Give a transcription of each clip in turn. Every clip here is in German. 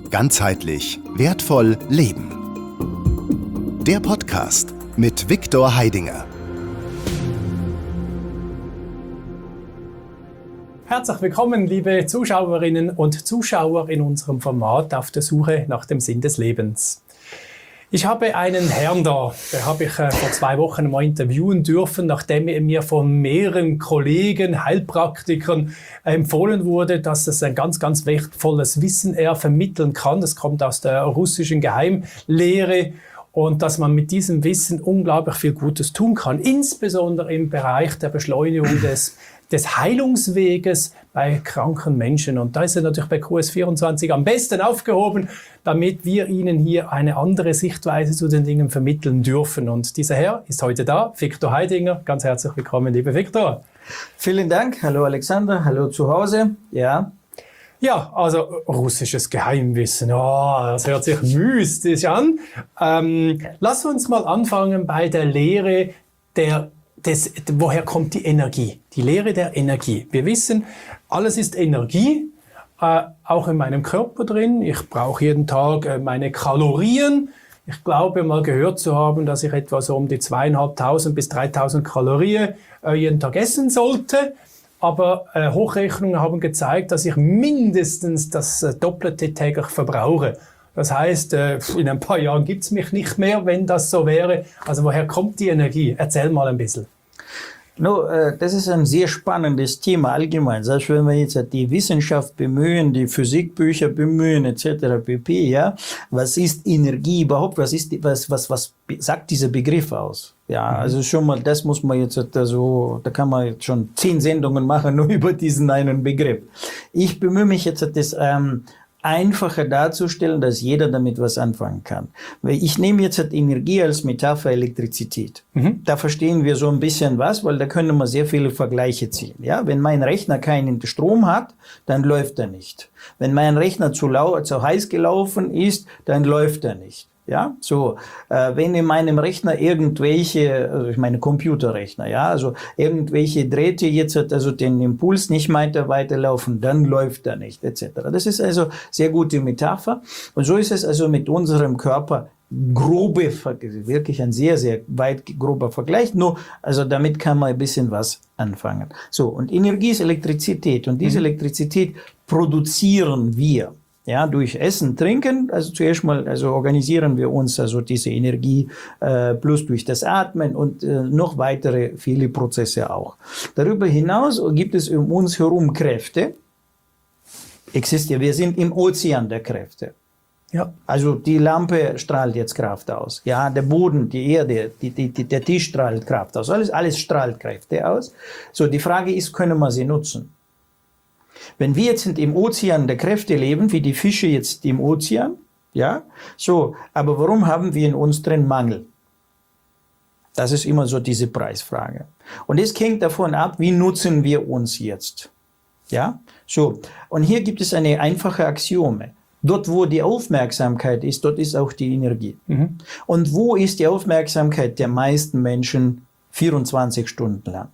Ganzheitlich wertvoll leben. Der Podcast mit Viktor Heidinger. Herzlich willkommen, liebe Zuschauerinnen und Zuschauer in unserem Format auf der Suche nach dem Sinn des Lebens. Ich habe einen Herrn da, den habe ich vor 2 Wochen mal interviewen dürfen, nachdem er mir von mehreren Kollegen, Heilpraktikern empfohlen wurde, dass es ein ganz, ganz wertvolles Wissen er vermitteln kann. Das kommt aus der russischen Geheimlehre und dass man mit diesem Wissen unglaublich viel Gutes tun kann, insbesondere im Bereich der Beschleunigung des Heilungsweges bei kranken Menschen. Und da ist er natürlich bei QS24 am besten aufgehoben, damit wir Ihnen hier eine andere Sichtweise zu den Dingen vermitteln dürfen. Und dieser Herr ist heute da, Viktor Heidinger. Ganz herzlich willkommen, lieber Viktor. Vielen Dank. Hallo Alexander, hallo zu Hause. Ja, also russisches Geheimwissen, das hört sich mystisch an. Lass uns mal anfangen bei der Lehre woher kommt die Energie? Die Lehre der Energie. Wir wissen, alles ist Energie, auch in meinem Körper drin. Ich brauche jeden Tag meine Kalorien. Ich glaube mal gehört zu haben, dass ich etwa so um die 2.500 bis 3.000 Kalorien jeden Tag essen sollte. Aber Hochrechnungen haben gezeigt, dass ich mindestens das Doppelte täglich verbrauche. Das heißt, in ein paar Jahren gibt's mich nicht mehr, wenn das so wäre. Also woher kommt die Energie? Erzähl mal ein bisschen. Das ist ein sehr spannendes Thema allgemein. Selbst wenn wir jetzt die Wissenschaft bemühen, die Physikbücher bemühen etc. pp. Ja, was ist Energie überhaupt? Was sagt dieser Begriff aus? Ja, also schon mal, das muss man jetzt da kann man jetzt schon 10 Sendungen machen nur über diesen einen Begriff. Ich bemühe mich jetzt das einfacher darzustellen, dass jeder damit was anfangen kann. Weil ich nehme jetzt Energie als Metapher Elektrizität. Da verstehen wir so ein bisschen was, weil da können wir sehr viele Vergleiche ziehen. Ja, wenn mein Rechner keinen Strom hat, dann läuft er nicht. Wenn mein Rechner zu heiß gelaufen ist, dann läuft er nicht. Ja, so, wenn in meinem Rechner irgendwelche, ich meine Computerrechner, ja, also irgendwelche Drähte jetzt den Impuls nicht weiterlaufen, dann läuft er nicht, etc. Das ist also sehr gute Metapher. Und so ist es also mit unserem Körper wirklich ein sehr, sehr weit grober Vergleich. Nur, also damit kann man ein bisschen was anfangen. So, und Energie ist Elektrizität und diese Elektrizität produzieren wir. Ja, durch Essen, Trinken, also zuerst mal, organisieren wir uns, diese Energie, plus durch das Atmen und noch weitere viele Prozesse auch. Darüber hinaus gibt es um uns herum Kräfte. Wir sind im Ozean der Kräfte. Ja. Also die Lampe strahlt jetzt Kraft aus. Ja, der Boden, die Erde, der Tisch strahlt Kraft aus. Alles strahlt Kräfte aus. So, die Frage ist, können wir sie nutzen? Wenn wir jetzt im Ozean der Kräfte leben, wie die Fische jetzt im Ozean, ja, so, aber warum haben wir in uns drin Mangel? Das ist immer so diese Preisfrage. Und es hängt davon ab, wie nutzen wir uns jetzt? Ja, so. Und hier gibt es eine einfache Axiome. Dort, wo die Aufmerksamkeit ist, dort ist auch die Energie. Und wo ist die Aufmerksamkeit der meisten Menschen 24 Stunden lang?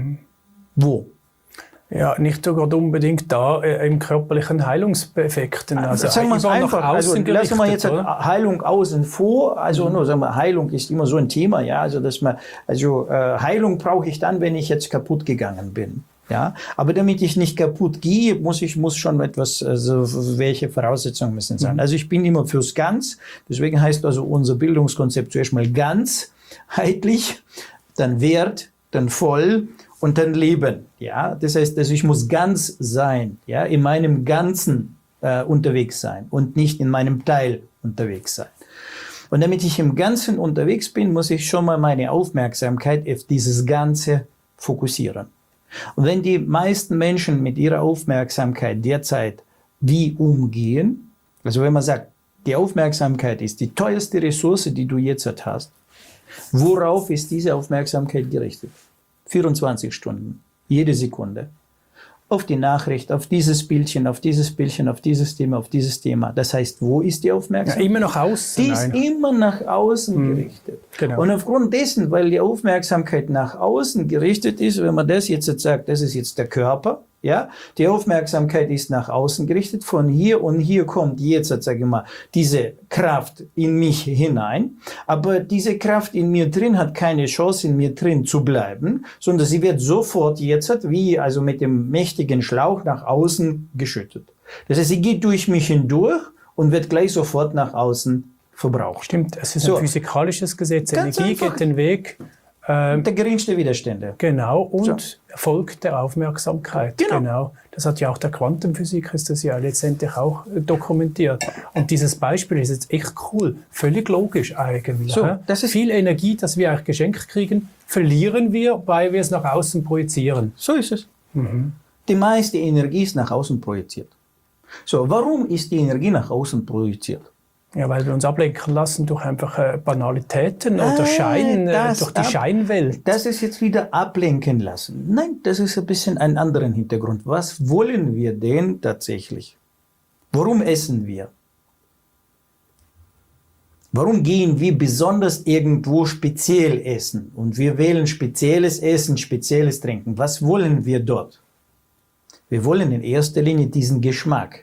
Wo? Ja, nicht sogar unbedingt da im körperlichen Heilungseffekten. Also sagen wir es einfach, lassen wir jetzt Heilung außen vor. Nur sagen wir, Heilung ist immer so ein Thema, ja. Heilung brauche ich dann, wenn ich jetzt kaputt gegangen bin. Ja, aber damit ich nicht kaputt gehe, muss schon etwas, welche Voraussetzungen müssen sein. Also ich bin immer fürs Ganz. Deswegen heißt unser Bildungskonzept zuerst mal ganzheitlich, dann Wert, dann voll und dann Leben. Ja, das heißt, ich muss ganz sein, ja, in meinem Ganzen unterwegs sein und nicht in meinem Teil unterwegs sein. Und damit ich im Ganzen unterwegs bin, muss ich schon mal meine Aufmerksamkeit auf dieses Ganze fokussieren. Und wenn die meisten Menschen mit ihrer Aufmerksamkeit derzeit wie umgehen, also wenn man sagt, die Aufmerksamkeit ist die teuerste Ressource, die du jetzt hast, worauf ist diese Aufmerksamkeit gerichtet? 24 Stunden, jede Sekunde. Auf die Nachricht, auf dieses Bildchen, auf dieses Bildchen, auf dieses Thema, auf dieses Thema. Das heißt, wo ist die Aufmerksamkeit? Ja, immer nach außen. Die ist immer nach außen gerichtet. Genau. Und aufgrund dessen, weil die Aufmerksamkeit nach außen gerichtet ist, wenn man das jetzt sagt, das ist jetzt der Körper, Ja, die Aufmerksamkeit ist nach außen gerichtet, von hier und hier kommt jetzt, sage ich mal, diese Kraft in mich hinein, aber diese Kraft in mir drin hat keine Chance, in mir drin zu bleiben, sondern sie wird sofort jetzt, wie also mit dem mächtigen Schlauch, nach außen geschüttet. Das heißt, sie geht durch mich hindurch und wird gleich sofort nach außen verbraucht. Stimmt, es ist ein physikalisches Gesetz, Ganz Energie einfach. geht den Weg. Der geringste Widerstände. Genau, und folgt der Aufmerksamkeit. Genau. Das hat ja auch der Quantenphysik, ist das ja letztendlich auch dokumentiert. Und dieses Beispiel ist jetzt echt cool, völlig logisch eigentlich. Das ist viel Energie, das wir eigentlich geschenkt kriegen, verlieren wir, weil wir es nach außen projizieren. So ist es. Die meiste Energie ist nach außen projiziert. So, warum ist die Energie nach außen projiziert? Ja, weil wir uns ablenken lassen durch einfach Banalitäten oder durch die Scheinwelt. Das ist jetzt wieder ablenken lassen. Nein, das ist ein bisschen ein anderen Hintergrund. Was wollen wir denn tatsächlich? Warum essen wir? Warum gehen wir besonders irgendwo speziell essen? Und wir wählen spezielles Essen, spezielles Trinken. Was wollen wir dort? Wir wollen in erster Linie diesen Geschmack.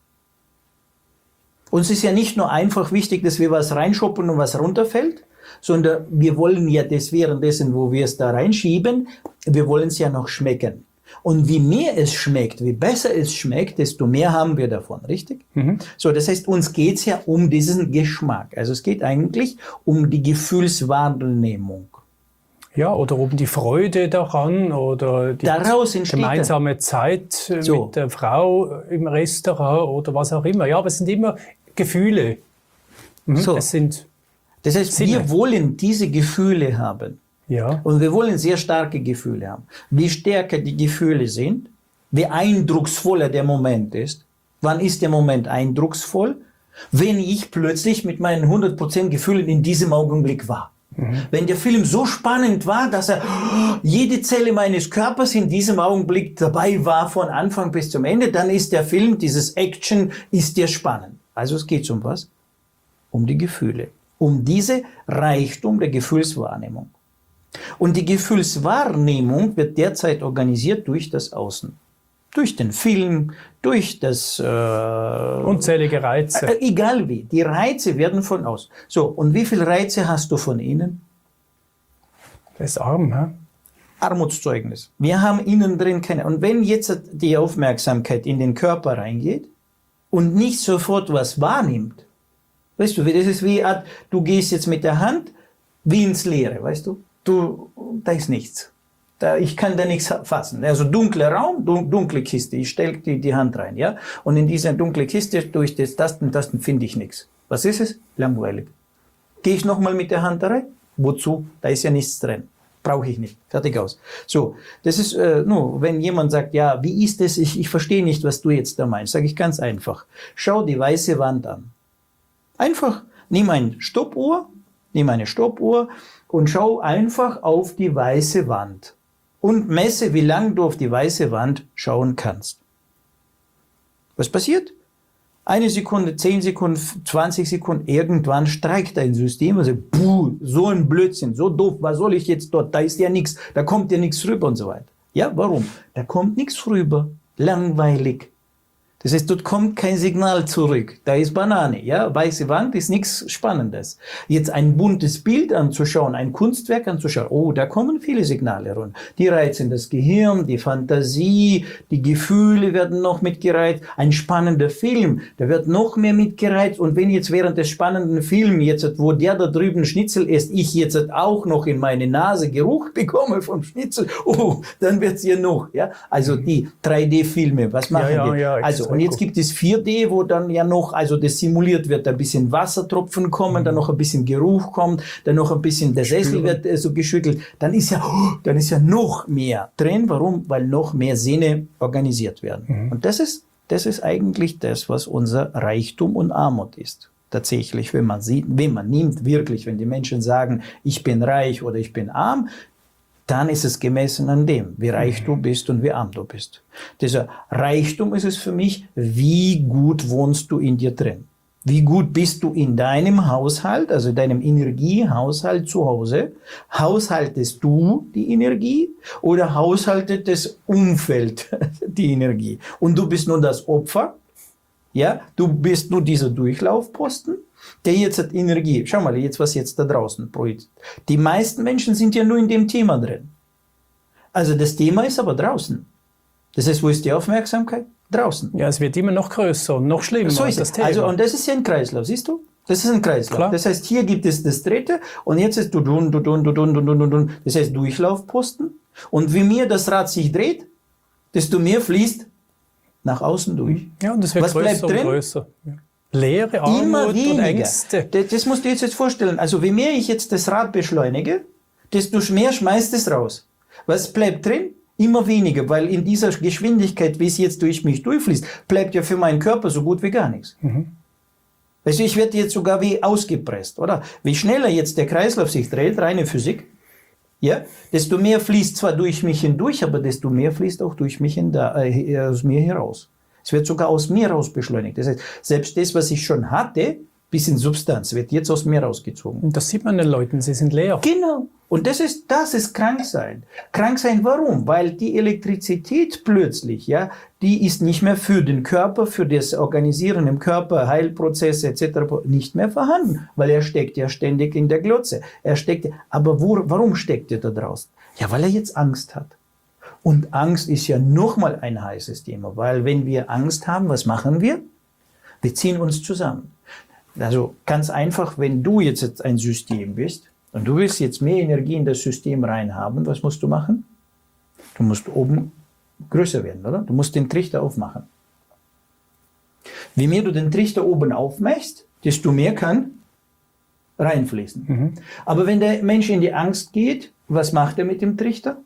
Uns ist ja nicht nur einfach wichtig, dass wir was reinschoppen und was runterfällt, sondern wir wollen ja das währenddessen, wo wir es da reinschieben, wir wollen es ja noch schmecken. Und wie mehr es schmeckt, wie besser es schmeckt, desto mehr haben wir davon, richtig? So, das heißt, uns geht es ja um diesen Geschmack. Also es geht eigentlich um die Gefühlswahrnehmung. Ja, oder um die Freude daran oder die gemeinsame Zeit mit der Frau im Restaurant oder was auch immer. Ja, aber es sind immer Gefühle. Es sind das heißt, Sinne. Wir wollen diese Gefühle haben. Ja. Und wir wollen sehr starke Gefühle haben. Wie stärker die Gefühle sind, wie eindrucksvoller der Moment ist. Wann ist der Moment eindrucksvoll? Wenn ich plötzlich mit meinen 100% Gefühlen in diesem Augenblick war. Wenn der Film so spannend war, dass jede Zelle meines Körpers in diesem Augenblick dabei war, von Anfang bis zum Ende, dann ist der Film, dieses Action, ist der spannend. Also es geht um was? Um die Gefühle. Um diese Reichtum der Gefühlswahrnehmung. Und die Gefühlswahrnehmung wird derzeit organisiert durch das Außen. Durch den Film, durch das... unzählige Reize. Egal wie. Die Reize werden von außen. So, und wie viele Reize hast du von innen? Das ist arm, hä? Armutszeugnis. Wir haben innen drin keine... Und wenn jetzt die Aufmerksamkeit in den Körper reingeht und nicht sofort was wahrnimmt, weißt du, das ist wie, du gehst jetzt mit der Hand wie ins Leere, weißt du? Da ist nichts. Ich kann da nichts fassen. Also dunkler Raum, dunkle Kiste. Ich stelle die Hand rein, ja? Und in dieser dunklen Kiste durch das Tasten finde ich nichts. Was ist es? Langweilig. Gehe ich nochmal mit der Hand da rein? Wozu? Da ist ja nichts drin. Brauche ich nicht. Fertig aus. So, das ist nur, wenn jemand sagt, ja, wie ist das? Ich verstehe nicht, was du jetzt da meinst. Sage ich ganz einfach. Schau die weiße Wand an. Einfach, nimm eine Stoppuhr und schau einfach auf die weiße Wand. Und messe, wie lange du auf die weiße Wand schauen kannst. Was passiert? 1 Sekunde, 10 Sekunden, 20 Sekunden, irgendwann streikt dein System und sagt, puh, so ein Blödsinn, so doof, was soll ich jetzt dort, da ist ja nichts, da kommt ja nichts rüber und so weiter. Ja, warum? Da kommt nichts rüber, langweilig. Das heißt, dort kommt kein Signal zurück. Da ist Banane, ja. Weiße Wand ist nichts Spannendes. Jetzt ein buntes Bild anzuschauen, ein Kunstwerk anzuschauen, oh, da kommen viele Signale runter. Die reizen das Gehirn, die Fantasie, die Gefühle werden noch mitgereizt. Ein spannender Film, da wird noch mehr mitgereizt. Und wenn jetzt während des spannenden Films, jetzt, wo der da drüben Schnitzel isst, ich jetzt auch noch in meine Nase Geruch bekomme vom Schnitzel, oh, dann wird's hier noch, ja. Also die 3D-Filme, was machen die? Ja, also, und jetzt gibt es 4D, wo dann ja noch, also das simuliert wird, ein bisschen Wassertropfen kommen, dann noch ein bisschen Geruch kommt, dann noch ein bisschen der Sessel wird so geschüttelt, dann ist ja noch mehr drin. Warum? Weil noch mehr Sinne organisiert werden. Und das ist eigentlich das, was unser Reichtum und Armut ist. Tatsächlich, wenn man nimmt wirklich, wenn die Menschen sagen, ich bin reich oder ich bin arm, dann ist es gemessen an dem, wie reich du bist und wie arm du bist. Dieser Reichtum ist es für mich, wie gut wohnst du in dir drin. Wie gut bist du in deinem Haushalt, also deinem Energiehaushalt zu Hause? Haushaltest du die Energie oder haushaltet das Umfeld die Energie? Und du bist nur das Opfer, ja? Du bist nur dieser Durchlaufposten, der jetzt hat Energie. Schau mal, jetzt was jetzt da draußen projiziert. Die meisten Menschen sind ja nur in dem Thema drin. Also das Thema ist aber draußen. Das heißt, wo ist die Aufmerksamkeit? Draußen. Ja, es wird immer noch größer und noch schlimmer. So ist das es. Thema. Also, und das ist ja ein Kreislauf, siehst du? Das ist ein Kreislauf. Klar. Das heißt, hier gibt es das dritte und jetzt ist du. Das heißt Durchlaufposten. Und wie mehr das Rad sich dreht, desto mehr fließt nach außen durch. Ja, und es wird Was größer bleibt und drin? größer. Ja. Leere, Immer Armut und weniger. Ängste. Das musst du jetzt vorstellen. Also, wie mehr ich jetzt das Rad beschleunige, desto mehr schmeißt es raus. Was bleibt drin? Immer weniger, weil in dieser Geschwindigkeit, wie es jetzt durch mich durchfließt, bleibt ja für meinen Körper so gut wie gar nichts. Weißt du, ich werde jetzt sogar wie ausgepresst, oder? Wie schneller jetzt der Kreislauf sich dreht, reine Physik, ja, desto mehr fließt zwar durch mich hindurch, aber desto mehr fließt auch durch mich aus mir heraus. Es wird sogar aus mir raus beschleunigt. Das heißt, selbst das, was ich schon hatte, bis in Substanz, wird jetzt aus mir rausgezogen. Und das sieht man den Leuten, sie sind leer. Genau. Und das ist Kranksein. Kranksein warum? Weil die Elektrizität plötzlich, ja, die ist nicht mehr für den Körper, für das Organisieren im Körper, Heilprozesse etc. nicht mehr vorhanden, weil er steckt ja ständig in der Glotze. Aber warum steckt er da draußen? Ja, weil er jetzt Angst hat. Und Angst ist ja nochmal ein heißes Thema, weil wenn wir Angst haben, was machen wir? Wir ziehen uns zusammen. Also ganz einfach, wenn du jetzt ein System bist und du willst jetzt mehr Energie in das System reinhaben, was musst du machen? Du musst oben größer werden, oder? Du musst den Trichter aufmachen. Je mehr du den Trichter oben aufmachst, desto mehr kann reinfließen. Aber wenn der Mensch in die Angst geht, was macht er mit dem Trichter?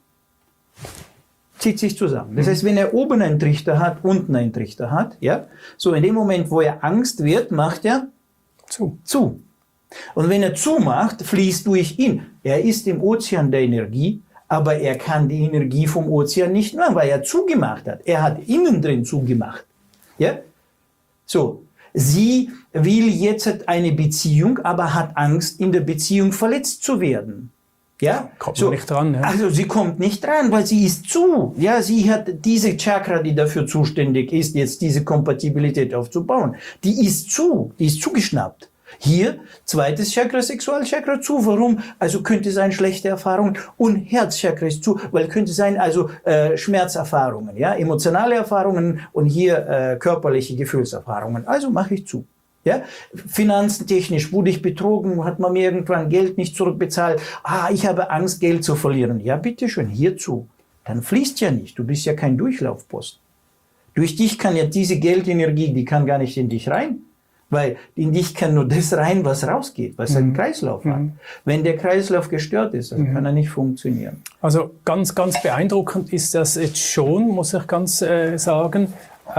Zieht sich zusammen. Das heißt, wenn er oben einen Trichter hat, unten einen Trichter hat, ja, so in dem Moment, wo er Angst wird, macht er zu. Und wenn er zumacht, fließt durch ihn. Er ist im Ozean der Energie, aber er kann die Energie vom Ozean nicht mehr, weil er zugemacht hat. Er hat innen drin zugemacht. Ja? So. Sie will jetzt eine Beziehung, aber hat Angst, in der Beziehung verletzt zu werden. Ja? Kommt man nicht dran. Ja. Also sie kommt nicht dran, weil sie ist zu. Ja, sie hat diese Chakra, die dafür zuständig ist, jetzt diese Kompatibilität aufzubauen. Die ist zugeschnappt. Hier, zweites Chakra, Sexualchakra zu. Warum? Also könnte sein schlechte Erfahrungen und Herzchakra ist zu, weil könnte sein also Schmerzerfahrungen, ja, emotionale Erfahrungen und hier körperliche Gefühlserfahrungen. Also mache ich zu. Ja, finanztechnisch wurde ich betrogen, hat man mir irgendwann Geld nicht zurückbezahlt. Ich habe Angst, Geld zu verlieren. Ja, bitteschön, hierzu. Dann fließt ja nicht, du bist ja kein Durchlaufposten. Durch dich kann ja diese Geldenergie, die kann gar nicht in dich rein. Weil in dich kann nur das rein, was rausgeht, was einen Kreislauf hat. Wenn der Kreislauf gestört ist, dann kann er nicht funktionieren. Also ganz, ganz beeindruckend ist das jetzt schon, muss ich ganz sagen,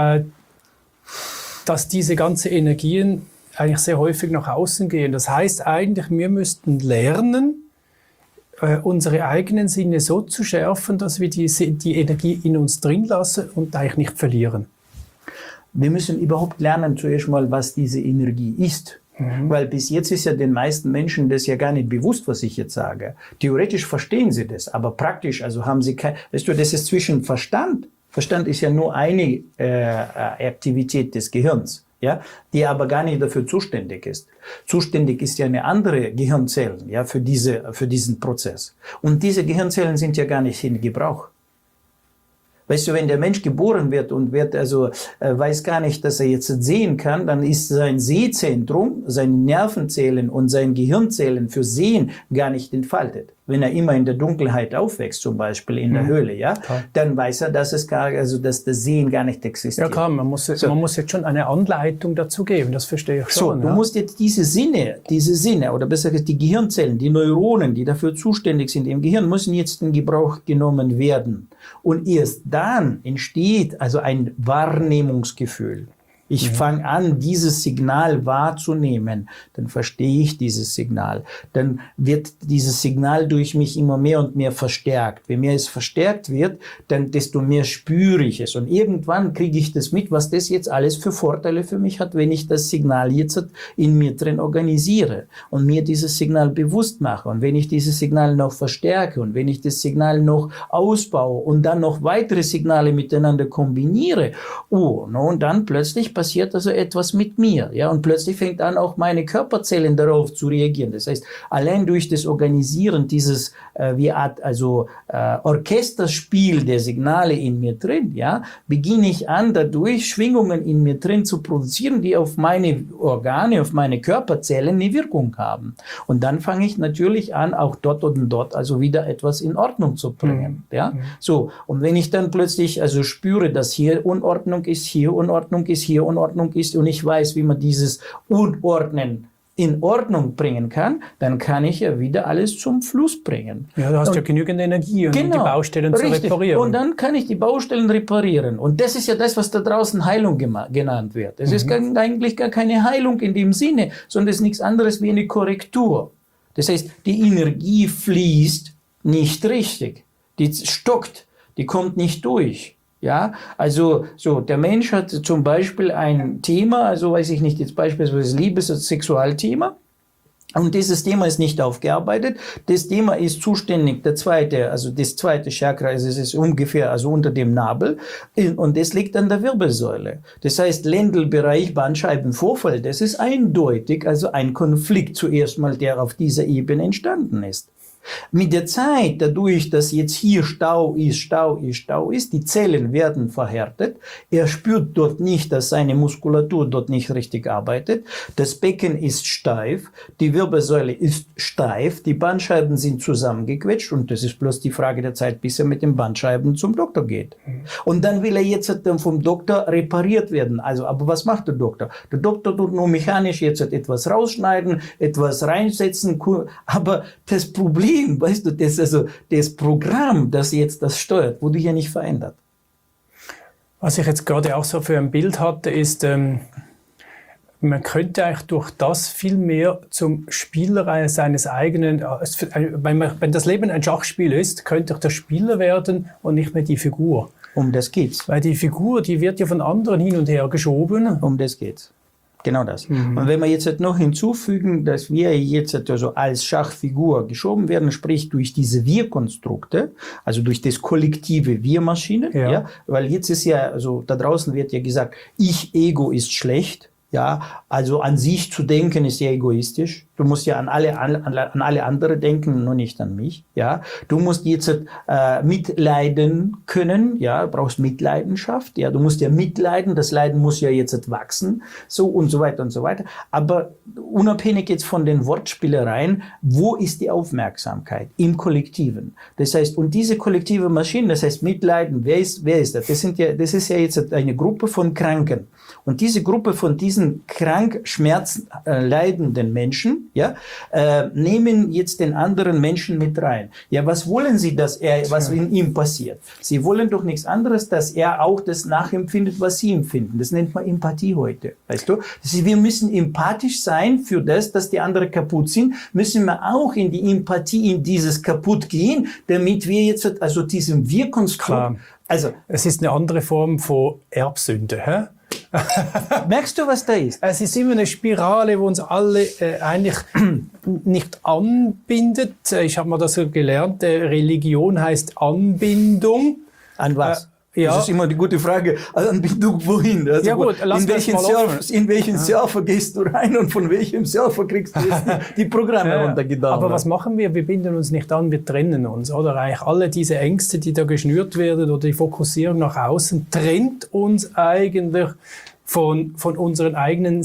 dass diese ganzen Energien eigentlich sehr häufig nach außen gehen. Das heißt eigentlich, wir müssten lernen, unsere eigenen Sinne so zu schärfen, dass wir die Energie in uns drin lassen und eigentlich nicht verlieren. Wir müssen überhaupt lernen zuerst mal, was diese Energie ist. Weil bis jetzt ist ja den meisten Menschen das ja gar nicht bewusst, was ich jetzt sage. Theoretisch verstehen sie das, aber praktisch, also haben sie kein, weißt du, das ist zwischen Verstand. Verstand ist ja nur eine Aktivität des Gehirns, ja, die aber gar nicht dafür zuständig ist. Zuständig ist ja eine andere Gehirnzellen, ja, für diesen Prozess. Und diese Gehirnzellen sind ja gar nicht in Gebrauch. Weißt du, wenn der Mensch geboren wird und weiß gar nicht, dass er jetzt sehen kann, dann ist sein Sehzentrum, seine Nervenzellen und sein Gehirnzellen für Sehen gar nicht entfaltet. Wenn er immer in der Dunkelheit aufwächst, zum Beispiel in der Höhle, ja, dann weiß er, dass das Sehen gar nicht existiert. Ja klar, man muss jetzt schon eine Anleitung dazu geben, das verstehe ich schon. So, du musst jetzt diese Sinne, oder besser gesagt die Gehirnzellen, die Neuronen, die dafür zuständig sind im Gehirn, müssen jetzt in Gebrauch genommen werden. Und erst dann entsteht also ein Wahrnehmungsgefühl. Ich fange an, dieses Signal wahrzunehmen. Dann verstehe ich dieses Signal. Dann wird dieses Signal durch mich immer mehr und mehr verstärkt. Je mehr es verstärkt wird, dann desto mehr spüre ich es. Und irgendwann kriege ich das mit, was das jetzt alles für Vorteile für mich hat, wenn ich das Signal jetzt in mir drin organisiere und mir dieses Signal bewusst mache. Und wenn ich dieses Signal noch verstärke und wenn ich das Signal noch ausbaue und dann noch weitere Signale miteinander kombiniere, und dann plötzlich passiert also etwas mit mir, ja, und plötzlich fängt an, auch meine Körperzellen darauf zu reagieren. Das heißt, allein durch das Organisieren dieses Orchesterspiel der Signale in mir drin, ja, beginne ich an, dadurch Schwingungen in mir drin zu produzieren, die auf meine Organe, auf meine Körperzellen eine Wirkung haben. Und dann fange ich natürlich an, auch dort und dort also wieder etwas in Ordnung zu bringen, ja. So, und wenn ich dann plötzlich also spüre, dass hier Unordnung ist, hier Unordnung ist, hier Unordnung ist und ich weiß, wie man dieses Unordnen in Ordnung bringen kann, dann kann ich ja wieder alles zum Fluss bringen. Ja, du hast ja genügend Energie, um die Baustellen zu reparieren. Und dann kann ich die Baustellen reparieren. Und das ist ja das, was da draußen Heilung genannt wird. Es ist eigentlich gar keine Heilung in dem Sinne, sondern es ist nichts anderes wie eine Korrektur. Das heißt, die Energie fließt nicht richtig. Die stockt, die kommt nicht durch. Ja, also so, der Mensch hat zum Beispiel ein Thema, also weiß ich nicht, jetzt beispielsweise Liebes- und Sexualthema. Und dieses Thema ist nicht aufgearbeitet. Das Thema ist zuständig, das zweite Chakra ist ungefähr, also unter dem Nabel. Und das liegt an der Wirbelsäule. Das heißt, Lendelbereich, Bandscheibenvorfall, das ist eindeutig, also ein Konflikt zuerst mal, der auf dieser Ebene entstanden ist. Mit der Zeit, dadurch, dass jetzt hier Stau ist, die Zellen werden verhärtet, er spürt dort nicht, dass seine Muskulatur dort nicht richtig arbeitet, das Becken ist steif, die Wirbelsäule ist steif, die Bandscheiben sind zusammengequetscht und das ist bloß die Frage der Zeit, bis er mit den Bandscheiben zum Doktor geht. Und dann will er jetzt dann vom Doktor repariert werden. Also, aber was macht der Doktor? Der Doktor tut nur mechanisch jetzt etwas rausschneiden, etwas reinsetzen, aber das Problem, weißt du, das Programm, das jetzt das steuert, wurde ja nicht verändert. Was ich jetzt gerade auch so für ein Bild hatte, ist, man könnte eigentlich durch das viel mehr zum Spieler seines eigenen, wenn das Leben ein Schachspiel ist, könnte auch der Spieler werden und nicht mehr die Figur. Um das geht's. Weil die Figur, die wird ja von anderen hin und her geschoben. Um das geht's. Genau das. Und wenn wir jetzt noch hinzufügen, dass wir jetzt also als Schachfigur geschoben werden, sprich durch diese Wir-Konstrukte, also durch das kollektive Wir-Maschinen, ja, weil jetzt ist ja, also da draußen wird ja gesagt, Ich-Ego ist schlecht, ja, also an sich zu denken ist ja egoistisch. Du musst ja an alle anderen denken, nur nicht an mich. Ja, du musst jetzt mitleiden können. Ja, du brauchst Mitleidenschaft. Ja, du musst ja mitleiden. Das Leiden muss ja jetzt wachsen, so und so weiter und so weiter. Aber unabhängig jetzt von den Wortspielereien, wo ist die Aufmerksamkeit im Kollektiven? Das heißt, und diese kollektive Maschine, das heißt Mitleiden. Wer ist das? Das ist ja jetzt eine Gruppe von Kranken. Und diese Gruppe von diesen krank, schmerzleidenden Menschen, ja, nehmen jetzt den anderen Menschen mit rein. Ja, was wollen sie, was in ihm passiert? Sie wollen doch nichts anderes, dass er auch das nachempfindet, was sie empfinden. Das nennt man Empathie heute, weißt du? Das heißt, wir müssen empathisch sein für das, dass die anderen kaputt sind, müssen wir auch in die Empathie, in dieses kaputt gehen, damit wir jetzt, also diesem Wirkungskonstrukt, also. Es ist eine andere Form von Erbsünde, hä? Merkst du, was da ist? Es ist immer eine Spirale, wo uns alle eigentlich nicht anbindet. Ich habe mal das so gelernt, Religion heißt Anbindung. An was? Ja. Das ist immer die gute Frage. Anbindung wohin? Also ja gut, in welchen Server gehst du rein und von welchem Server kriegst du jetzt die Programme runtergeladen? Aber was machen wir? Wir binden uns nicht an, wir trennen uns. Oder eigentlich alle diese Ängste, die da geschnürt werden oder die Fokussierung nach außen, trennt uns eigentlich von unseren eigenen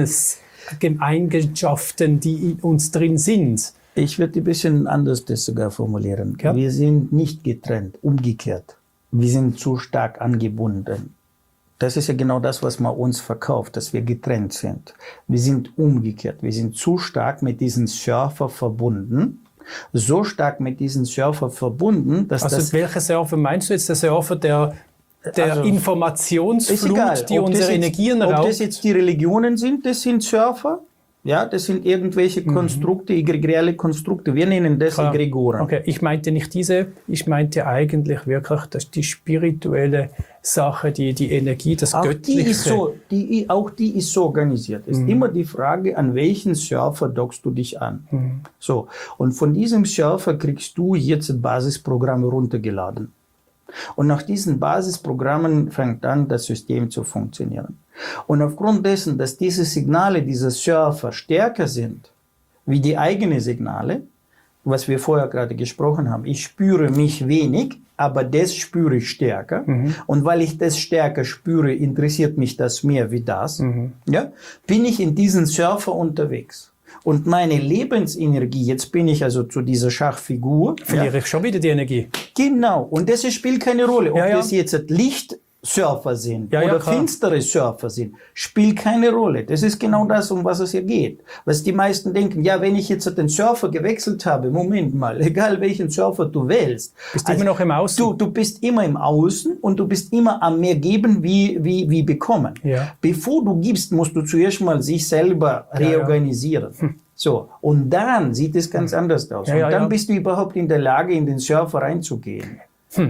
Sinneseigenschaften, die in uns drin sind. Ich würde ein bisschen anders das sogar formulieren. Ja? Wir sind nicht getrennt, umgekehrt. Wir sind zu stark angebunden. Das ist ja genau das, was man uns verkauft, dass wir getrennt sind. Wir sind umgekehrt. Wir sind zu stark mit diesem Surfer verbunden. So stark mit diesem Surfer verbunden, dass also welcher Surfer meinst du jetzt? Der Surfer, der der Informationsflut, die unsere Energien raubt. Ob das jetzt die Religionen sind, das sind Surfer. Ja, das sind irgendwelche Konstrukte, egregiale Konstrukte. Wir nennen das Egregoren. Okay, ich meinte nicht diese, ich meinte eigentlich wirklich dass die spirituelle Sache, die Energie, das auch Göttliche. Auch die ist so organisiert. Es ist immer die Frage, an welchen Surfer dockst du dich an. So, und von diesem Surfer kriegst du jetzt Basisprogramme runtergeladen. Und nach diesen Basisprogrammen fängt an, das System zu funktionieren. Und aufgrund dessen, dass diese Signale dieser Surfer stärker sind, wie die eigenen Signale, was wir vorher gerade gesprochen haben, ich spüre mich wenig, aber das spüre ich stärker. Und weil ich das stärker spüre, interessiert mich das mehr wie das. Ja? Bin ich in diesen Surfer unterwegs. Und meine Lebensenergie, jetzt bin ich also zu dieser Schachfigur. Verliere ich schon wieder die Energie. Genau, und das spielt keine Rolle. Ob das jetzt Lichtsurfer sind oder finstere Surfer sind, spielt keine Rolle. Das ist genau das, um was es hier geht. Was die meisten denken, ja, wenn ich jetzt den Surfer gewechselt habe, Moment mal, egal welchen Surfer du wählst. Bist immer noch im Außen. Du bist immer im Außen und du bist immer am mehr geben wie bekommen. Ja. Bevor du gibst, musst du zuerst mal sich selber reorganisieren. So, und dann sieht es ganz anders aus. Und dann bist du überhaupt in der Lage, in den Surfer reinzugehen.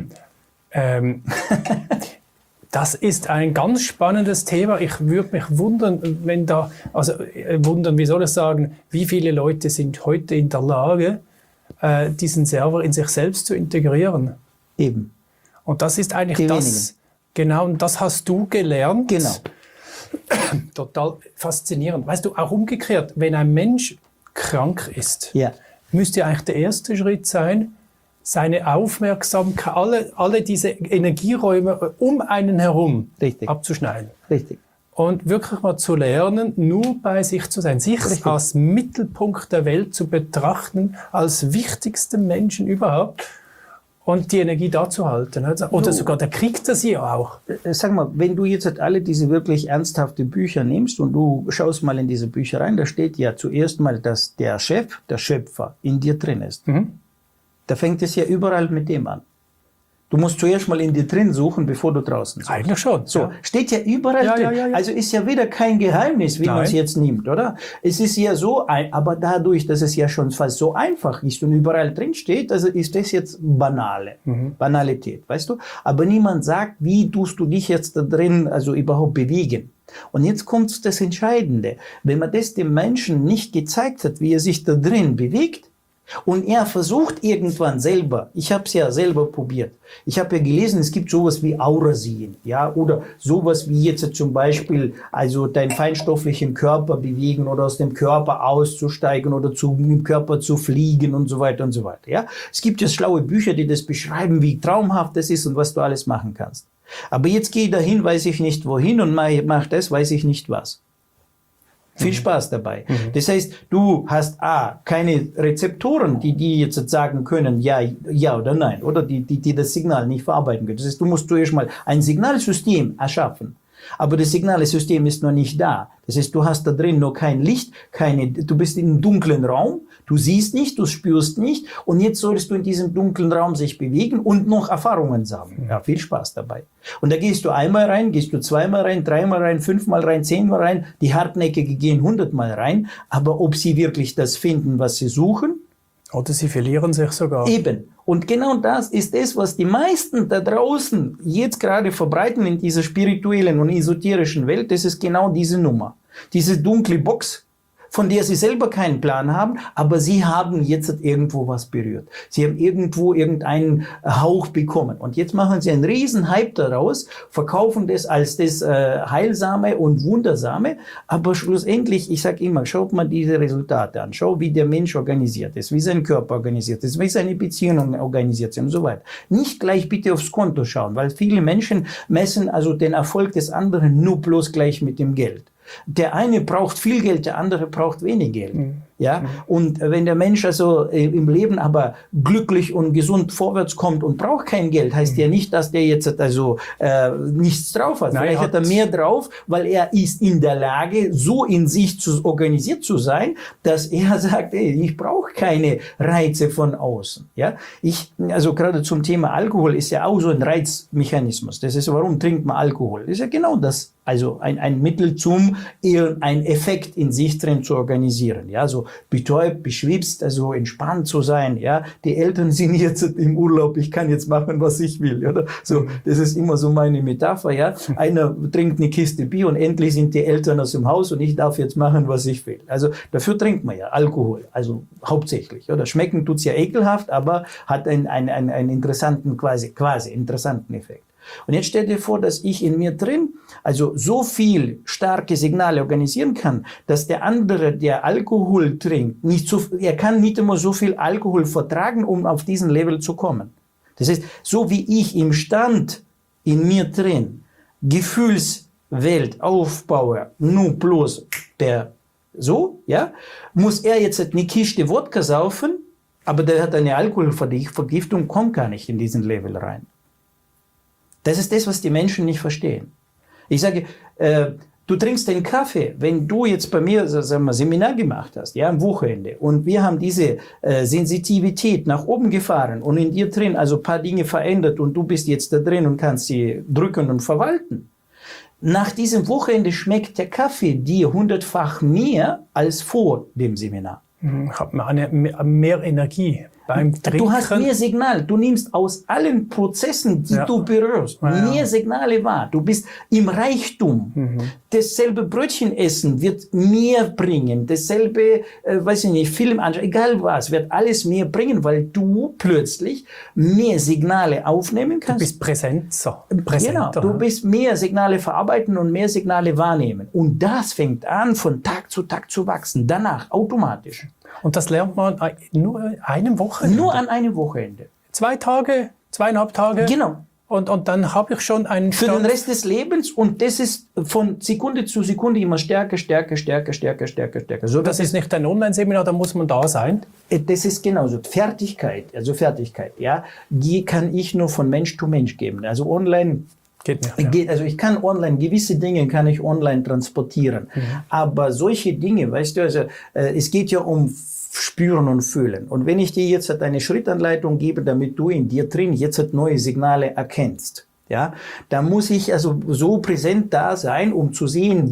Das ist ein ganz spannendes Thema. Ich würde mich wundern, wie soll ich sagen, wie viele Leute sind heute in der Lage, diesen Server in sich selbst zu integrieren. Eben. Und das ist eigentlich das, genau, und das hast du gelernt. Genau. Total faszinierend. Weißt du, auch umgekehrt, wenn ein Mensch krank ist, müsste eigentlich der erste Schritt sein, seine Aufmerksamkeit, alle diese Energieräume um einen herum abzuschneiden. Richtig. Und wirklich mal zu lernen, nur bei sich zu sein, sich als Mittelpunkt der Welt zu betrachten, als wichtigsten Menschen überhaupt. Und die Energie da zu halten. Oder sogar, der kriegt das ja auch. Sag mal, wenn du jetzt alle diese wirklich ernsthafte Bücher nimmst und du schaust mal in diese Bücher rein, da steht ja zuerst mal, dass der Chef, der Schöpfer, in dir drin ist. Da fängt es ja überall mit dem an. Du musst zuerst mal in dir drin suchen, bevor du draußen suchst. Eigentlich schon. So, steht ja überall drin. Ja. Also ist ja wieder kein Geheimnis, wie man es jetzt nimmt, oder? Es ist ja so, aber dadurch, dass es ja schon fast so einfach ist und überall drin steht, also ist das jetzt Banalität, weißt du? Aber niemand sagt, wie tust du dich jetzt da drin also überhaupt bewegen. Und jetzt kommt das Entscheidende. Wenn man das dem Menschen nicht gezeigt hat, wie er sich da drin bewegt, und er versucht irgendwann selber, ich habe es ja selber probiert, ich habe ja gelesen, es gibt sowas wie Aurasehen, ja, oder sowas wie jetzt zum Beispiel, also deinen feinstofflichen Körper bewegen oder aus dem Körper auszusteigen oder im Körper zu fliegen und so weiter und so weiter, ja. Es gibt ja schlaue Bücher, die das beschreiben, wie traumhaft das ist und was du alles machen kannst. Aber jetzt gehe ich dahin, weiß ich nicht wohin und mach das, weiß ich nicht was. Viel Spaß dabei. Das heißt, du hast keine Rezeptoren, die jetzt sagen können, ja oder nein, oder die das Signal nicht verarbeiten können. Das heißt, du musst zuerst mal ein Signalsystem erschaffen. Aber das Signalsystem ist noch nicht da. Das heißt, du hast da drin noch kein Licht, du bist in einem dunklen Raum, du siehst nicht, du spürst nicht und jetzt sollst du in diesem dunklen Raum sich bewegen und noch Erfahrungen sammeln. Ja, viel Spaß dabei. Und da gehst du einmal rein, gehst du zweimal rein, dreimal rein, 5-mal rein, 10-mal rein, die Hartnäckige gehen 100-mal rein, aber ob sie wirklich das finden, was sie suchen? Oder sie verlieren sich sogar. Eben. Und genau das ist es, was die meisten da draußen jetzt gerade verbreiten in dieser spirituellen und esoterischen Welt. Das ist genau diese Nummer. Diese dunkle Box, von der sie selber keinen Plan haben, aber sie haben jetzt irgendwo was berührt. Sie haben irgendwo irgendeinen Hauch bekommen. Und jetzt machen sie einen riesen Hype daraus, verkaufen das als das Heilsame und Wundersame. Aber schlussendlich, ich sage immer, schaut mal diese Resultate an. Schau, wie der Mensch organisiert ist, wie sein Körper organisiert ist, wie seine Beziehungen organisiert sind und so weiter. Nicht gleich bitte aufs Konto schauen, weil viele Menschen messen also den Erfolg des anderen nur bloß gleich mit dem Geld. Der eine braucht viel Geld, der andere braucht wenig Geld. Ja, und wenn der Mensch also im Leben aber glücklich und gesund vorwärts kommt und braucht kein Geld, heißt ja nicht, dass der jetzt also nichts drauf hat. Vielleicht hat er mehr drauf, weil er ist in der Lage, so in sich organisiert zu sein, dass er sagt, ey, ich brauche keine Reize von außen. Ja, also gerade zum Thema Alkohol ist ja auch so ein Reizmechanismus. Das ist, warum trinkt man Alkohol? Das ist ja genau das. Also ein Mittel zum einen Effekt in sich drin zu organisieren. Ja, so betäubt, beschwipst, also entspannt zu sein. Ja, die Eltern sind jetzt im Urlaub, ich kann jetzt machen, was ich will. Oder? So, das ist immer so meine Metapher. Ja, einer trinkt eine Kiste Bier und endlich sind die Eltern aus dem Haus und ich darf jetzt machen, was ich will. Also dafür trinkt man ja Alkohol, also hauptsächlich. Oder schmecken tut's ja ekelhaft, aber hat einen interessanten, quasi interessanten Effekt. Und jetzt stell dir vor, dass ich in mir drin also so viel starke Signale organisieren kann, dass der andere, der Alkohol trinkt, er kann nicht immer so viel Alkohol vertragen, um auf diesen Level zu kommen. Das heißt, so wie ich im Stand in mir drin Gefühlswelt aufbaue, nur bloß muss er jetzt eine Kiste Wodka saufen, aber der hat eine Alkoholvergiftung, kommt gar nicht in diesen Level rein. Das ist das, was die Menschen nicht verstehen. Ich sage, du trinkst den Kaffee, wenn du jetzt bei mir, sagen wir, Seminar gemacht hast, ja, am Wochenende, und wir haben diese Sensitivität nach oben gefahren und in dir drin also ein paar Dinge verändert und du bist jetzt da drin und kannst sie drücken und verwalten. Nach diesem Wochenende schmeckt der Kaffee dir 100-fach mehr als vor dem Seminar. Hat man mehr Energie beim Trinken. Du hast mehr Signal. Du nimmst aus allen Prozessen, die du berührst, mehr Signale wahr. Du bist im Reichtum. Dasselbe Brötchen essen wird mehr bringen. Dasselbe, Film anschauen, egal was, wird alles mehr bringen, weil du plötzlich mehr Signale aufnehmen kannst. Du bist präsenter. Genau, du bist mehr Signale verarbeiten und mehr Signale wahrnehmen. Und das fängt an, von Tag zu Tag zu wachsen. Danach automatisch. Und das lernt man nur an einem Wochenende? Nur an einem Wochenende. 2 Tage, 2,5 Tage? Genau. Und dann habe ich schon einen Stand. Für den Rest des Lebens, und das ist von Sekunde zu Sekunde immer stärker. So, das ist nicht ein Online-Seminar, da muss man da sein? Das ist genauso. Fertigkeit, ja, die kann ich nur von Mensch zu Mensch geben. Also online geht nicht. Ja. Also ich kann online, gewisse Dinge kann ich online transportieren. Aber solche Dinge, weißt du, also es geht ja um Spüren und Fühlen. Und wenn ich dir jetzt eine Schrittanleitung gebe, damit du in dir drin jetzt neue Signale erkennst, ja, dann muss ich also so präsent da sein, um zu sehen,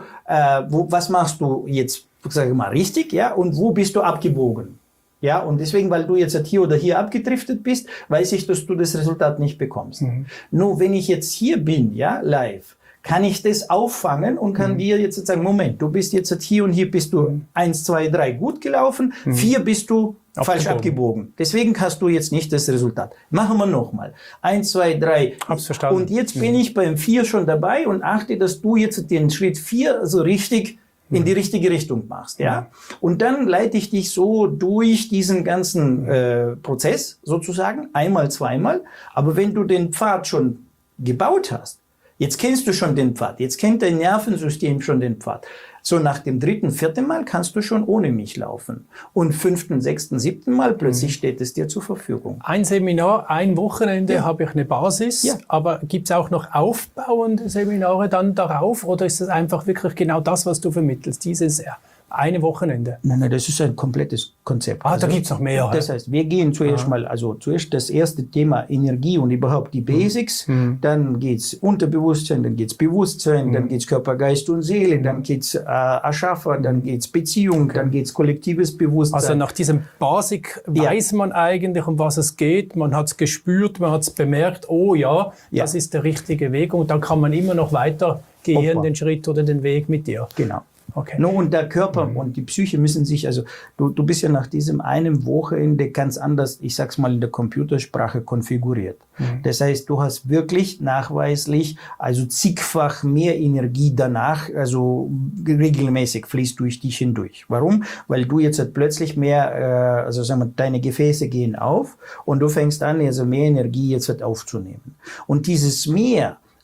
was machst du jetzt, sage ich mal, richtig, ja, und wo bist du abgebogen. Ja, und deswegen, weil du jetzt hier oder hier abgedriftet bist, weiß ich, dass du das Resultat nicht bekommst. Nur wenn ich jetzt hier bin, ja, live, kann ich das auffangen und kann dir jetzt sagen, Moment, du bist jetzt hier und hier bist du 1, 2, 3 gut gelaufen, 4 bist du falsch abgebogen. Deswegen hast du jetzt nicht das Resultat. Machen wir nochmal. 1, 2, 3. Hab's verstanden. Und jetzt bin ich beim 4 schon dabei und achte, dass du jetzt den Schritt 4 so richtig in die richtige Richtung machst, ja. Und dann leite ich dich so durch diesen ganzen Prozess sozusagen, einmal, zweimal. Aber wenn du den Pfad schon gebaut hast, jetzt kennst du schon den Pfad, jetzt kennt dein Nervensystem schon den Pfad. So nach dem 3., 4. Mal kannst du schon ohne mich laufen. Und 5., 6., 7. Mal plötzlich steht es dir zur Verfügung. Ein Seminar, ein Wochenende habe ich eine Basis, aber gibt es auch noch aufbauende Seminare dann darauf oder ist das einfach wirklich genau das, was du vermittelst, dieses eine Wochenende? Nein, das ist ein komplettes Konzept. Da gibt es noch mehr. Das heißt, wir gehen zuerst zuerst das erste Thema Energie und überhaupt die Basics, dann geht's Unterbewusstsein, dann geht's Bewusstsein, dann geht's Körper, Geist und Seele, dann geht's Aschafa, dann geht's Beziehung, dann geht's kollektives Bewusstsein. Also nach diesem Basic weiß man eigentlich, um was es geht, man hat es gespürt, man hat es bemerkt, das ist der richtige Weg und dann kann man immer noch weiter gehen, den Schritt oder den Weg mit dir. Genau. Okay. No, und der Körper und die Psyche müssen sich, also du bist ja nach diesem einem Wochenende ganz anders, ich sag's mal in der Computersprache, konfiguriert. Das heißt, du hast wirklich nachweislich, also zigfach mehr Energie danach, also regelmäßig fließt durch dich hindurch. Warum? Weil du jetzt plötzlich mehr, also sagen wir, deine Gefäße gehen auf und du fängst an, also mehr Energie jetzt aufzunehmen. Und dieses mehr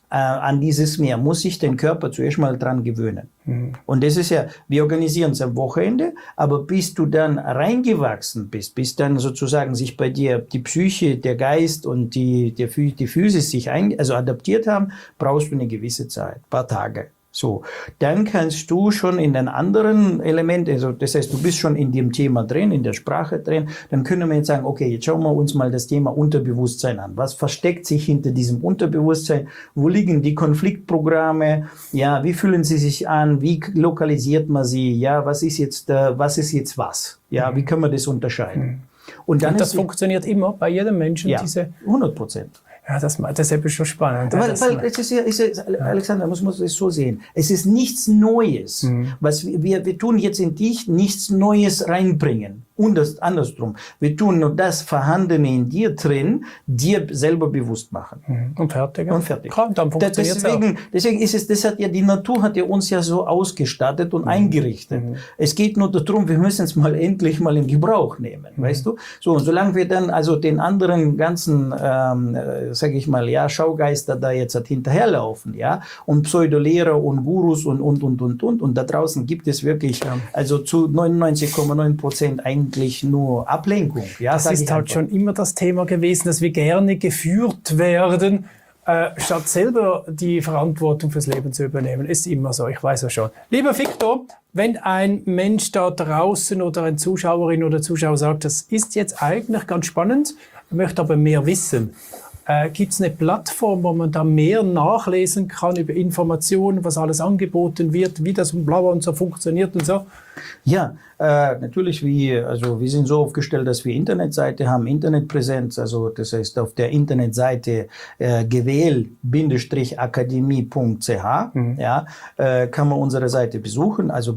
an dieses Meer, muss sich den Körper zuerst mal dran gewöhnen. Und das ist ja, wir organisieren es am Wochenende, aber bis du dann reingewachsen bist, bis dann sozusagen sich bei dir die Psyche, der Geist und die Physis sich adaptiert haben, brauchst du eine gewisse Zeit, ein paar Tage. So, dann kannst du schon in den anderen Elementen, also das heißt, du bist schon in dem Thema drin, in der Sprache drin, dann können wir jetzt sagen, okay, jetzt schauen wir uns mal das Thema Unterbewusstsein an. Was versteckt sich hinter diesem Unterbewusstsein? Wo liegen die Konfliktprogramme? Ja, wie fühlen sie sich an? Wie lokalisiert man sie? Ja, was ist jetzt was? Ja, wie können wir das unterscheiden? Und das funktioniert immer bei jedem Menschen, ja, 100%. Ja, das ist eben schon spannend. Weil es ist Alexander, muss man das so sehen. Es ist nichts Neues. Was wir tun jetzt in dich nichts Neues reinbringen. Und andersrum. Wir tun nur das Vorhandene in dir drin, dir selber bewusst machen. Und fertig. Klar, dann funktioniert deswegen ist es, die Natur hat ja uns ja so ausgestattet und eingerichtet. Es geht nur darum, wir müssen es mal endlich mal in Gebrauch nehmen, weißt du? So, und solange wir dann also den anderen ganzen, sage ich mal, ja, Schaugeister da jetzt hinterherlaufen, ja, und Pseudolehrer und Gurus und da draußen gibt es wirklich, also zu 99,9% eigentlich nur Ablenkung. Ja, das ist halt schon immer das Thema gewesen, dass wir gerne geführt werden, statt selber die Verantwortung fürs Leben zu übernehmen. Ist immer so, ich weiß ja schon. Lieber Victor, wenn ein Mensch da draußen oder eine Zuschauerin oder Zuschauer sagt, das ist jetzt eigentlich ganz spannend, möchte aber mehr wissen, gibt es eine Plattform, wo man da mehr nachlesen kann über Informationen, was alles angeboten wird, wie das und bla und so funktioniert und so? Ja, natürlich, wir sind so aufgestellt, dass wir Internetseite haben, Internetpräsenz, also das heißt auf der Internetseite gwl-akademie.ch, ja, kann man unsere Seite besuchen, also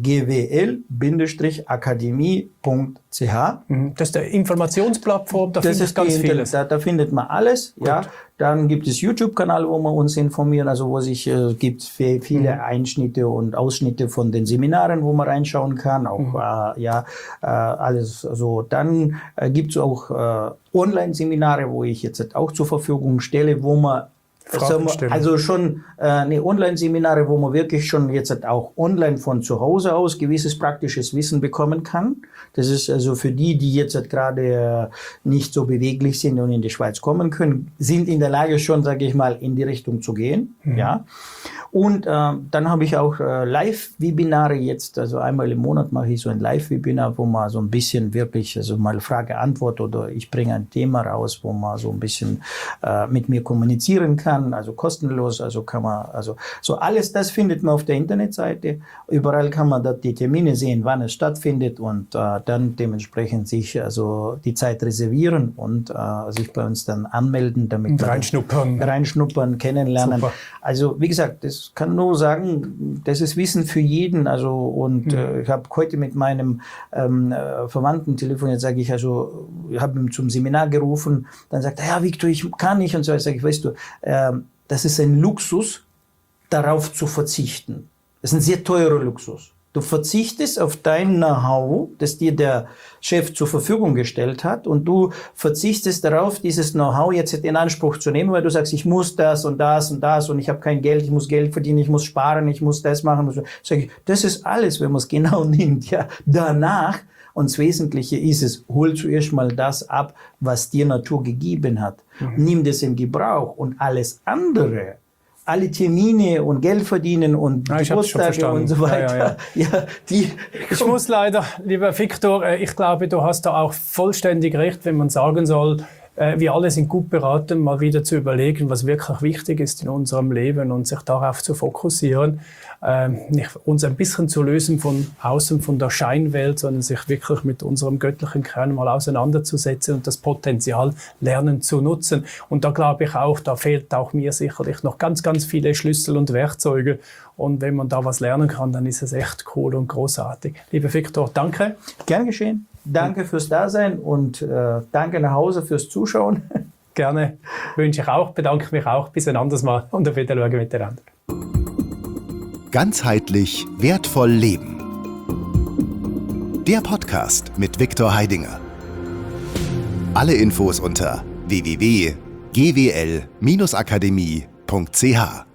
gwl-akademie.ch. Das ist der Informationsplattform, da findet ganz vieles. Da findet man alles, gut. Ja. Dann gibt es YouTube-Kanal, wo wir uns informieren, also wo sich gibt viele Einschnitte und Ausschnitte von den Seminaren, wo man reinschauen kann, auch alles. Also dann gibt es auch Online-Seminare, wo ich jetzt auch zur Verfügung stelle, wo man also schon Online-Seminare, wo man wirklich schon jetzt auch online von zu Hause aus gewisses praktisches Wissen bekommen kann. Das ist also für die jetzt gerade nicht so beweglich sind und in die Schweiz kommen können, sind in der Lage schon, sage ich mal, in die Richtung zu gehen. Ja. Und dann habe ich auch Live-Webinare jetzt, also einmal im Monat mache ich so ein Live-Webinar, wo man so ein bisschen wirklich, also mal Frage-Antwort oder ich bringe ein Thema raus, wo man so ein bisschen mit mir kommunizieren kann, also kostenlos, also kann man, also so alles das findet man auf der Internetseite. Überall kann man da die Termine sehen, wann es stattfindet und dann dementsprechend sich also die Zeit reservieren und sich bei uns dann anmelden, damit reinschnuppern, kennenlernen. Super. Also wie gesagt, das kann nur sagen, das ist Wissen für jeden. Also und ich habe heute mit meinem Verwandten telefoniert, sage ich, also ich habe ihn zum Seminar gerufen, dann sagt er, ja Victor, ich kann nicht und so. Ich sage, weißt du, das ist ein Luxus, darauf zu verzichten. Das ist ein sehr teurer Luxus. Du verzichtest auf dein Know-how, das dir der Chef zur Verfügung gestellt hat und du verzichtest darauf, dieses Know-how jetzt in Anspruch zu nehmen, weil du sagst, ich muss das und das und das und ich habe kein Geld, ich muss Geld verdienen, ich muss sparen, ich muss das machen. Sag ich, das ist alles, wenn man es genau nimmt. Ja, danach, und das Wesentliche ist es, hol zuerst mal das ab, was dir Natur gegeben hat. Nimm das in Gebrauch und alles andere, alle Termine und Geld verdienen und Geburtstage und so weiter. Ich muss leider, lieber Victor, ich glaube, du hast da auch vollständig recht, wenn man sagen soll, wir alle sind gut beraten, mal wieder zu überlegen, was wirklich wichtig ist in unserem Leben und sich darauf zu fokussieren, uns ein bisschen zu lösen von außen, von der Scheinwelt, sondern sich wirklich mit unserem göttlichen Kern mal auseinanderzusetzen und das Potenzial lernen zu nutzen. Und da glaube ich auch, da fehlt auch mir sicherlich noch ganz, ganz viele Schlüssel und Werkzeuge. Und wenn man da was lernen kann, dann ist es echt cool und großartig. Lieber Victor, danke. Gern geschehen. Danke fürs Dasein und danke nach Hause fürs Zuschauen. Gerne. Wünsche ich auch, bedanke mich auch. Bis ein anderes Mal und auf Wiedersehen miteinander. Ganzheitlich wertvoll leben. Der Podcast mit Victor Heidinger. Alle Infos unter www.gwl-akademie.ch